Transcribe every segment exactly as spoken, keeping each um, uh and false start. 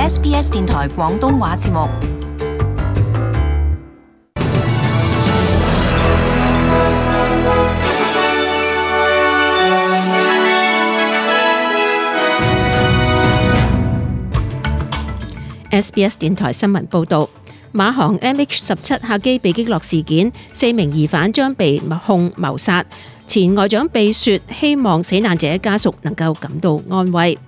S B S 電台廣東話節目。 S B S 電台新聞報導，馬航 M H 十七客機被擊落事件，四名疑犯將被控謀殺。前外長貝雪希望死難者家屬能夠感到安慰。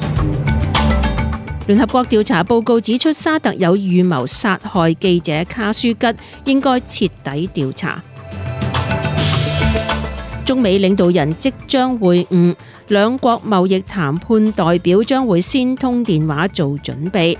聯合國調查報告指出，沙特有預謀殺害記者卡舒吉，應該徹底調查。中美領導人即將會晤，兩國貿易談判代表將會先通電話做準備。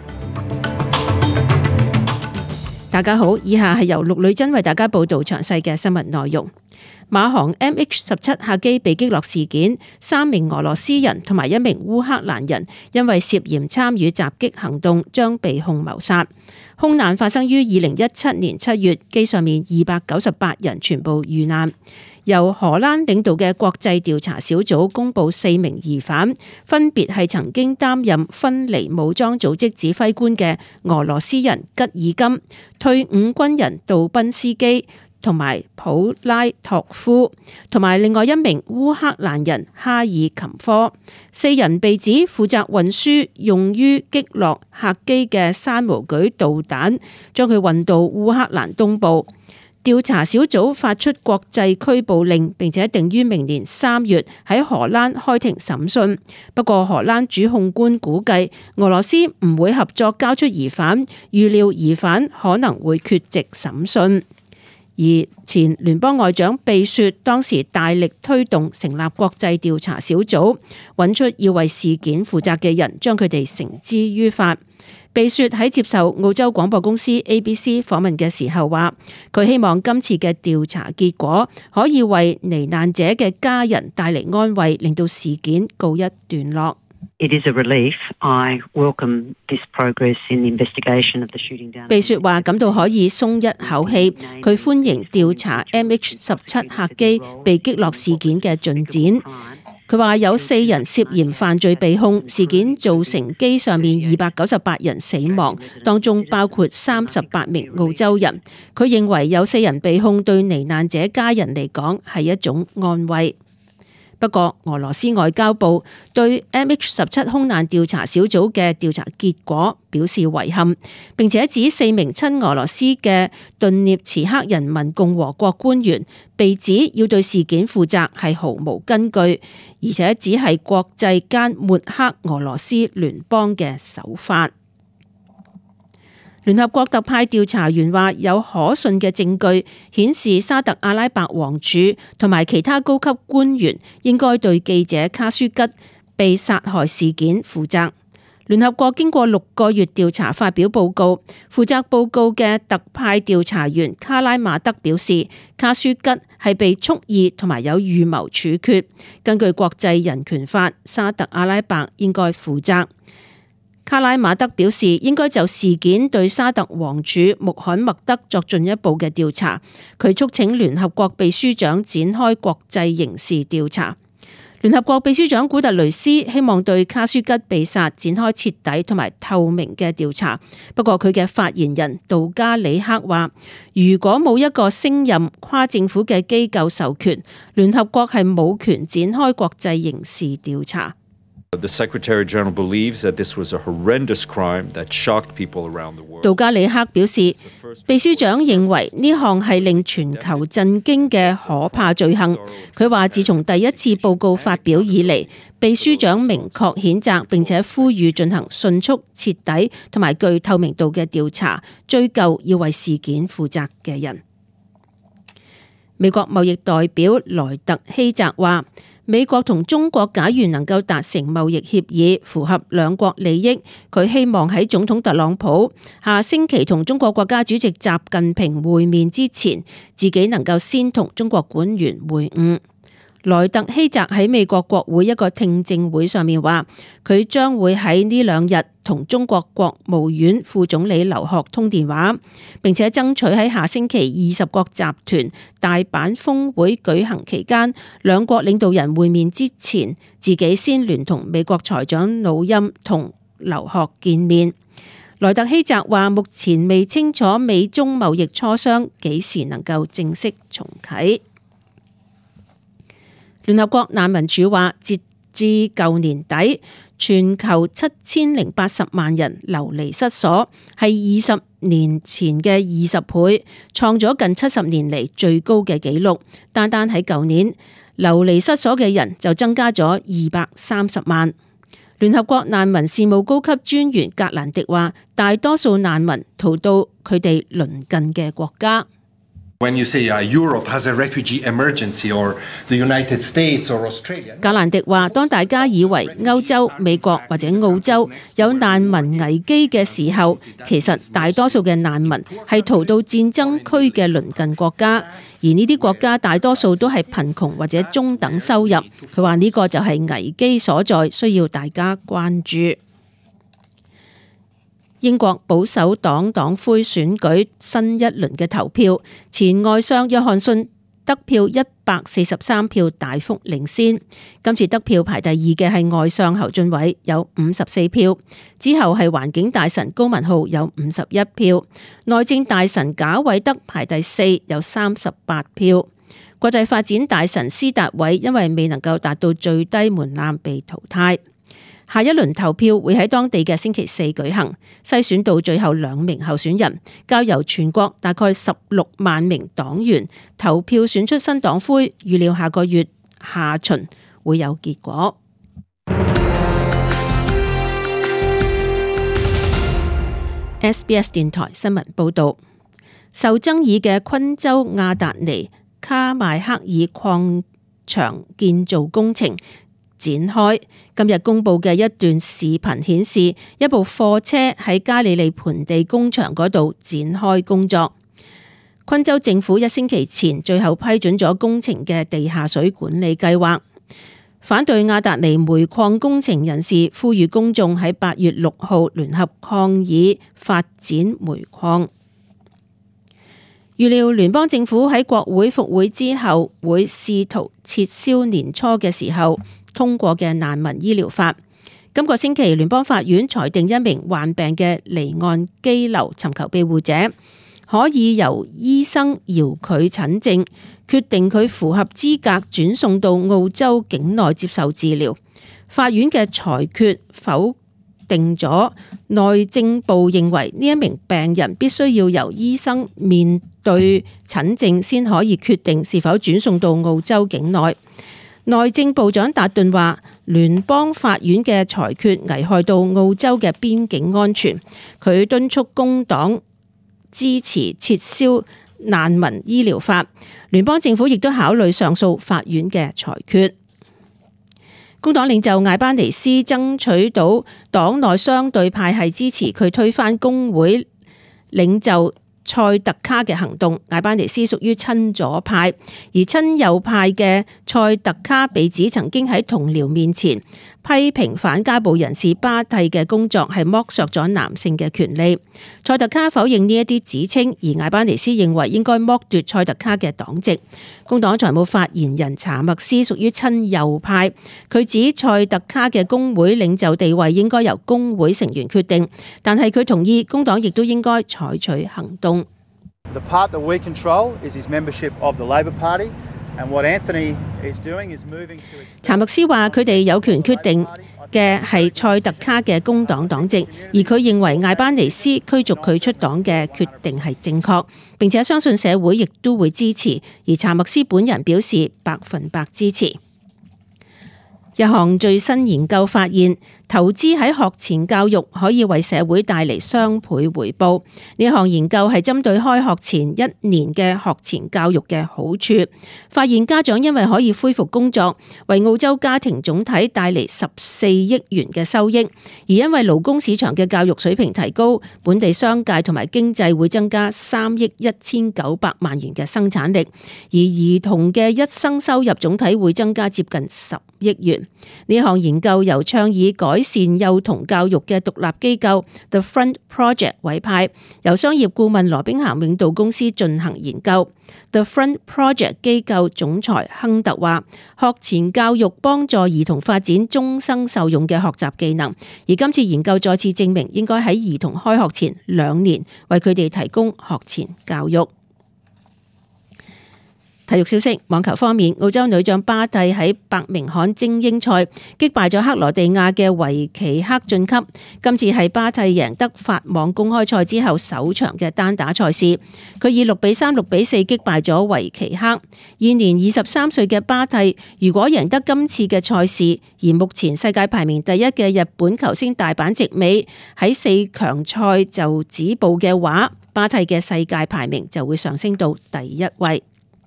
大家好，以下係由陸女珍為大家報道詳細嘅新聞內容。馬航 M H 十七客機被擊落事件，三名俄羅斯人同埋一名烏克蘭人因為涉嫌參與襲擊行動，將被控謀殺。空難發生於二零一七年七月，機上面二百九十八人全部遇難。由荷蘭領導嘅國際調查小組公布四名疑犯，分別係曾經擔任分離武裝組織指揮官嘅俄羅斯人吉爾金、退伍軍人杜賓斯基同埋普拉托夫，同埋另外一名烏克蘭人哈爾琴科。四人被指負責運輸用於擊落客機嘅山無舉導彈，將佢運到烏克蘭東部。調查小組發出國際拘捕令，並且定於明年三月喺荷蘭開庭審訊。不過荷蘭主控官估計俄羅斯唔會合作交出疑犯，預料疑犯可能會缺席審訊。而前聯邦外長貝雪當時大力推動成立國際調查小組，揾出要為事件負責嘅人，將佢哋繩之於法。貝雪喺接受澳洲廣播公司 A B C 訪問嘅時候話，佢希望今次嘅調查結果可以為罹難者嘅家人帶嚟安慰，令到事件告一段落。 It is a relief. I welcome this progress in the investigation of the shooting down. 貝雪話感到可以鬆一口氣，佢歡迎調查 M H 十七客機被擊落事件嘅進展。佢話有四人涉嫌犯罪被控，事件造成機上面二百九十八人死亡，當中包括三十八名澳洲人。佢認為有四人被控對罹難者家人嚟講係一種安慰。不過，俄羅斯外交部對 M H 十七空難調查小組嘅調查結果表示遺憾，並且指四名親俄羅斯嘅頓涅茨克人民共和國官員被指要對事件負責係毫無根據，而且只係國際間抹黑俄羅斯聯邦嘅手法。聯合國特派調查員話，有可信嘅證據顯示沙特阿拉伯王儲同埋其他高級官員應該對記者卡舒吉被殺害事件負責。聯合國經過六個月調查發表報告，負責報告嘅特派調查員卡拉馬德表示，卡舒吉係被蓄意同埋有預謀處決。根據國際人權法，沙特阿拉伯應該負責。卡拉馬德表示，應該就事件對沙特王儲穆罕默德作進一步嘅調查。佢促請聯合國秘書長展開國際刑事調查。聯合國秘書長古特雷斯希望對卡舒吉被殺展開徹底同埋透明嘅調查。不過佢嘅發言人杜加里克話，如果冇一個升任跨政府嘅機構授權，聯合國係冇權展開國際刑事調查。 The Secretary General believes that this was a horrendous crime that shocked people around the world. 杜加里克表示，秘書長認為呢項係令全球震驚嘅可怕罪行。佢話，自從第一次報告發表以嚟，秘書長明確譴責並且呼籲進行迅速、徹底同埋具透明度嘅調查，追究要為事件負責嘅人。美國貿易代表萊特希澤話，美國同中國假如能夠達成貿易協議，符合兩國利益，佢希望喺總統特朗普下星期同中國國家主席習近平會面之前，自己能夠先同中國官員會晤。萊特希澤喺美國國會一個聽證會上面話，佢將會喺呢兩日同中國國務院副總理劉鶴通電話，並且爭取喺下星期二十國集團大阪峰會舉行期間，兩國領導人會面之前，自己先聯同美國財長努欽同劉鶴見面。萊特希澤話：目前未清楚美中貿易磋商幾時能夠正式重啟。聯合國難民署話，截至舊年底，全球七千零八十萬人流離失所，係二十年前嘅二十倍，創咗近七十年嚟最高嘅紀錄。單單喺舊年，流離失所嘅人就增加咗二百三十萬。聯合國難民事務高級專員格蘭迪話，大多數難民逃到佢哋鄰近嘅國家。 When you say, uh, Europe has a refugee emergency or the United States or Australia， 格蘭迪話，當大家以為歐洲、美國或者澳洲有難民危機嘅時候，其實大多數嘅難民係逃到戰爭區嘅鄰近國家，而呢啲國家大多數都係貧窮或者中等收入。佢話呢個就係危機所在，需要大家關注。英國保守黨黨魁選舉新一輪嘅投票，前外相約翰遜得票一百四十三票，大幅領先。今次得票排第二嘅係外相侯俊偉，有五十四票，之後係環境大臣高文浩，有五十一票，內政大臣賈偉德排第四，有三十八票，國際發展大臣施達偉因為未能夠達到最低門檻被淘汰。下一輪投票會喺當地嘅星期四舉行，篩選到最後兩名候選人，交由全國大概十六萬名黨員投票選出新黨魁，預料下個月下旬會有結果。S B S 電台新聞報道，受爭議嘅昆州亞達尼卡邁克爾礦場建造工程展開。今日公布嘅一段視頻顯示，一部貨車喺加利利盆地工場嗰度展開工作。昆州政府一星期前最後批准咗工程嘅地下水管理計劃。反對亞達尼煤礦工程人士呼籲公眾喺八月六號聯合抗議發展煤礦。預料聯邦政府喺國會復會之後會試圖撤銷年初嘅時候通過嘅難民醫療法。今個星期聯邦法院裁定一名患病嘅離岸羈留尋求庇護者可以由醫生遙距診症決定佢符合資格轉送到澳洲境內接受治療。法院嘅裁決否定咗內政部認為呢一名病人必須要由醫生面對診症先可以決定是否轉送到澳洲境內。內政部長達頓話，聯邦法院嘅裁決危害到澳洲嘅邊境安全。佢敦促工黨支持撤銷難民醫療法。聯邦政府亦都考慮上訴法院嘅裁決。工黨領袖艾班尼斯爭取到黨內相對派系支持佢推翻工會領袖塞特卡嘅行動。艾班尼斯屬於親左派，而親右派嘅塞特卡被指曾經喺同僚面前批評反家暴人士巴蒂嘅工作係剝削咗男性嘅權利。塞特卡否認呢一啲指稱，而艾班尼斯認為應該剝奪塞特卡嘅黨籍。工黨財務發言人查默斯屬於親右派，佢指塞特卡嘅工會領袖地位應該由工會成員決定，但係佢同意工黨亦都應該採取行動。 The part that we control is his membership of the Labor Party, and what Anthony is doing is moving to. 查默斯話：佢哋有權決定嘅係塞特卡嘅工黨黨籍，而佢認為艾班尼斯驅逐佢出黨嘅決定係正確，並且相信社會亦都會支持。而查默斯本人表示百分百支持。一項最新研究發現，投資喺學前教育可以為社會帶嚟雙倍回報。呢項研究係針對開學前一年嘅學前教育嘅好處，發現家長因為可以恢復工作，為澳洲家庭總體帶嚟十四億元嘅收益；而因為勞工市場嘅教育水平提高，本地商界同埋經濟會增加三億一千九百萬元嘅生產力，而兒童嘅一生收入總體會增加接近十億元。呢項研究由倡議改改善幼童教育嘅獨立機構 The Front Project 委派，由商業顧問羅兵咸永道公司進行研究。The Front Project 機構總裁亨特話：學前教育幫助兒童發展終生受用嘅學習技能，而今次研究再次證明應該喺兒童開學前兩年為佢哋提供學前教育。體育消息，網球方面，澳洲女將巴蒂喺伯明翰精英賽擊敗咗克羅地亞嘅維奇克晉級。今次係巴蒂贏得法網公開賽之後首場嘅單打賽事，佢以六比三、六比四擊敗咗維奇克。現年二十三歲嘅巴蒂，如果贏得今次嘅賽事，而目前世界排名第一嘅日本球星大阪直美喺四強賽就止步嘅話，巴蒂嘅世界排名就會上升到第一位。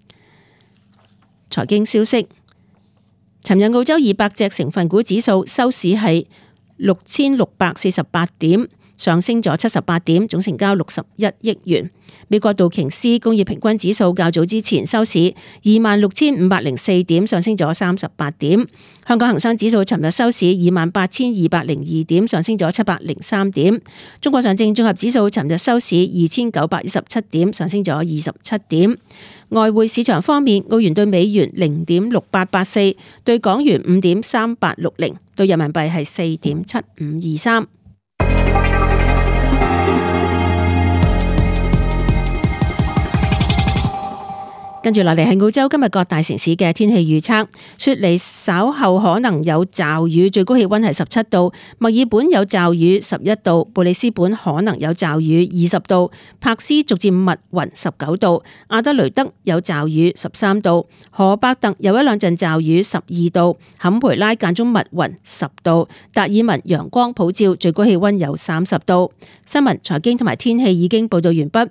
財經消息，尋日澳洲二百隻成分股指數收市係六千六百四十八點，上升咗七十八點，總成交六十一億元。美國道瓊斯工業平均指數較早之前收市二萬六千五百零四點，上升咗三十八點。香港恒生指數尋日收市二萬八千二百零二點，上升咗七百零三點。中國上證綜合指數尋日收市二千九百一十七點，上升咗二十七點。外匯市場方面，澳元對美元零點六八八四，對港元五點三八六零，對人民幣係四點七五二三。跟住落嚟係澳洲今日各大城市嘅天氣預測。雪梨稍後可能有驟雨，最高氣溫係十七度；墨爾本有驟雨十一度；布里斯本可能有驟雨二十度；柏斯逐漸密雲十九度；阿德雷德有驟雨十三度；荷伯特有一兩陣驟雨十二度；坎培拉間中密雲十度；達爾文陽光普照，最高氣溫有三十度。新聞、財經同埋天氣已經報道完畢。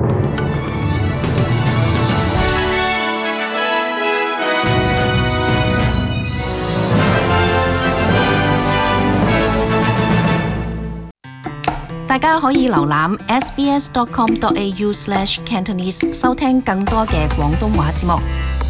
大家可以瀏覽 s b s dot com dot a u slash cantonese 收聽更多嘅廣東話節目。